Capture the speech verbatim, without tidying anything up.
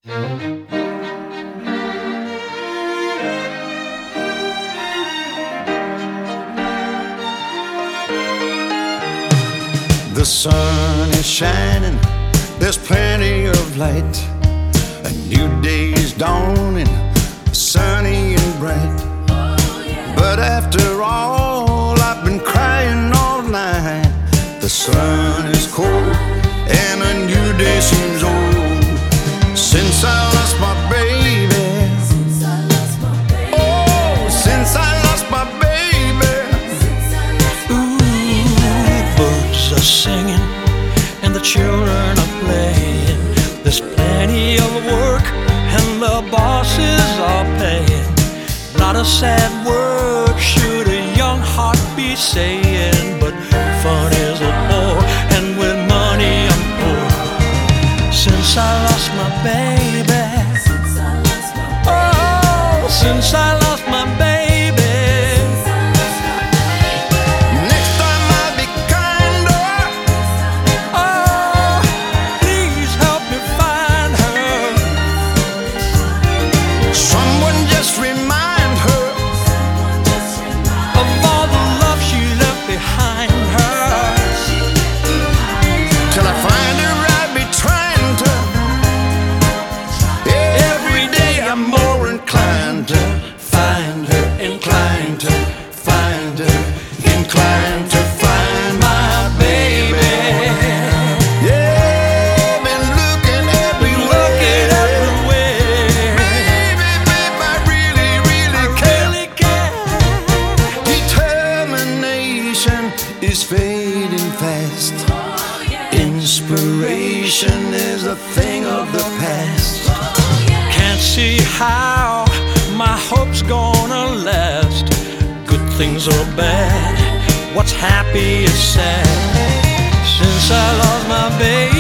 The sun is shining, there's plenty of light. A new day is dawning, sunny and bright. But after all, I've been crying all night. The sun is cold and a new day seems old. Since I lost my baby, oh, since I lost my baby. Ooh, the birds are singing and the children are playing. There's plenty of work and the bosses are paying. Not a sad word should a young heart be saying, but fun is a bore, and with money I'm poor. Since I lost my baby, oh, since I lost my baby. Next time I'll be kinder. Oh, please help me find her. Someone just remind her of all the love she left behind her. till I find her. I'll be trying to. Every day I'm more inclined to find her, inclined to find her, inclined to find my baby. Yeah, been looking everywhere. Looking everywhere. Baby, babe, I really, really care. Really care. Determination is fading fast. Inspiration is a thing of the past. Can't see how my hope's gonna last. Good things or bad, what's happy is sad. Since I lost my baby.